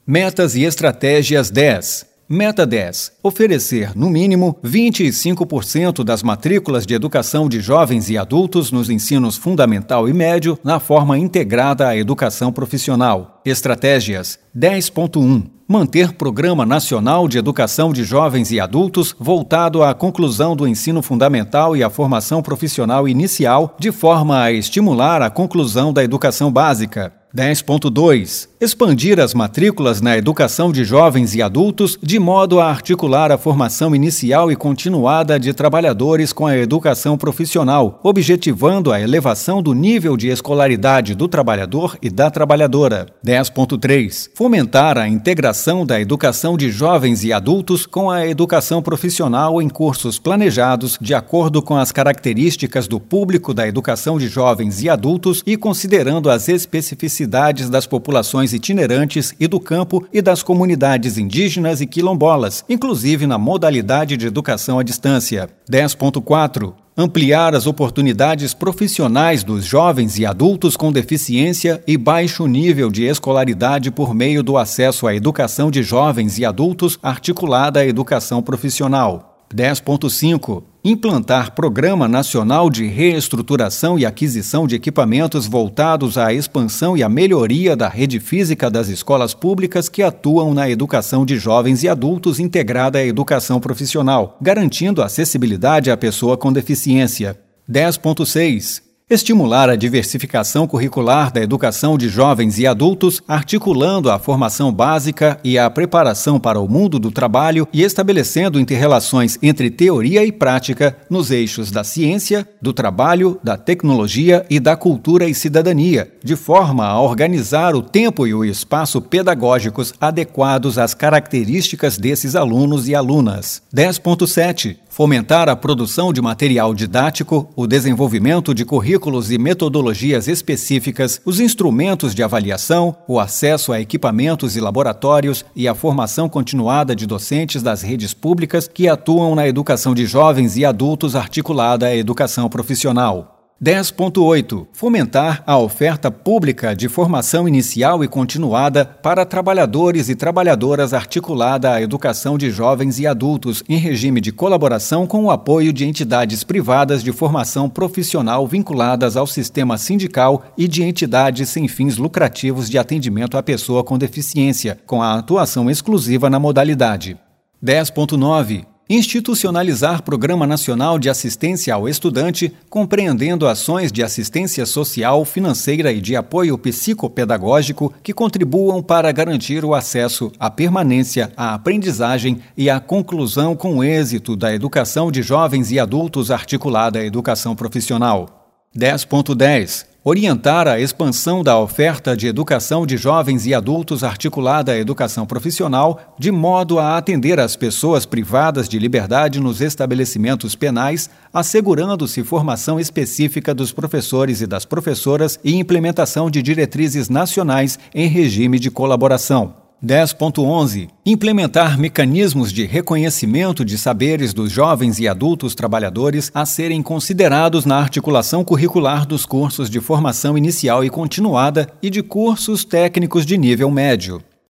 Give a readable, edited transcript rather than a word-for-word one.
Metas e estratégias 10. Meta 10. Oferecer, no mínimo, 25% das matrículas de educação de jovens e adultos nos ensinos fundamental e médio na forma integrada à educação profissional. Estratégias 10.1. Manter Programa Nacional de Educação de Jovens e Adultos voltado à conclusão do ensino fundamental e à formação profissional inicial, de forma a estimular a conclusão da educação básica. 10.2. Expandir as matrículas na educação de jovens e adultos de modo a articular a formação inicial e continuada de trabalhadores com a educação profissional, objetivando a elevação do nível de escolaridade do trabalhador e da trabalhadora. 10.3. Fomentar a integração da educação de jovens e adultos com a educação profissional em cursos planejados de acordo com as características do público da educação de jovens e adultos e considerando as especificidades das populações itinerantes e do campo e das comunidades indígenas e quilombolas, inclusive na modalidade de educação à distância. 10.4. Ampliar as oportunidades profissionais dos jovens e adultos com deficiência e baixo nível de escolaridade por meio do acesso à educação de jovens e adultos articulada à educação profissional. 10.5. Implantar Programa Nacional de Reestruturação e Aquisição de Equipamentos voltados à expansão e à melhoria da rede física das escolas públicas que atuam na educação de jovens e adultos integrada à educação profissional, garantindo acessibilidade à pessoa com deficiência. 10.6. Estimular a diversificação curricular da educação de jovens e adultos, articulando a formação básica e a preparação para o mundo do trabalho e estabelecendo interrelações entre teoria e prática nos eixos da ciência, do trabalho, da tecnologia e da cultura e cidadania, de forma a organizar o tempo e o espaço pedagógicos adequados às características desses alunos e alunas. 10.7. Fomentar a produção de material didático, o desenvolvimento de currículos e metodologias específicas, os instrumentos de avaliação, o acesso a equipamentos e laboratórios e a formação continuada de docentes das redes públicas que atuam na educação de jovens e adultos articulada à educação profissional. 10.8. Fomentar a oferta pública de formação inicial e continuada para trabalhadores e trabalhadoras articulada à educação de jovens e adultos em regime de colaboração com o apoio de entidades privadas de formação profissional vinculadas ao sistema sindical e de entidades sem fins lucrativos de atendimento à pessoa com deficiência, com a atuação exclusiva na modalidade. 10.9. Institucionalizar Programa Nacional de Assistência ao Estudante, compreendendo ações de assistência social, financeira e de apoio psicopedagógico que contribuam para garantir o acesso, a permanência, a aprendizagem e a conclusão com êxito da educação de jovens e adultos articulada à educação profissional. 10.10. Orientar a expansão da oferta de educação de jovens e adultos articulada à educação profissional, de modo a atender as pessoas privadas de liberdade nos estabelecimentos penais, assegurando-se formação específica dos professores e das professoras e implementação de diretrizes nacionais em regime de colaboração. 10.11. Implementar mecanismos de reconhecimento de saberes dos jovens e adultos trabalhadores a serem considerados na articulação curricular dos cursos de formação inicial e continuada e de cursos técnicos de nível médio.